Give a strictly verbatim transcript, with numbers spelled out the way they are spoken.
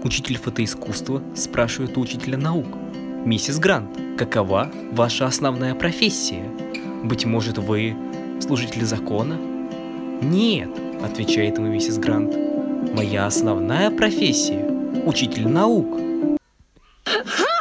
Учитель фотоискусства спрашивает у учителя наук: «Миссис Грант, какова ваша основная профессия? Быть может, вы служитель закона?» «Нет», — отвечает ему миссис Грант, «моя основная профессия — учитель наук».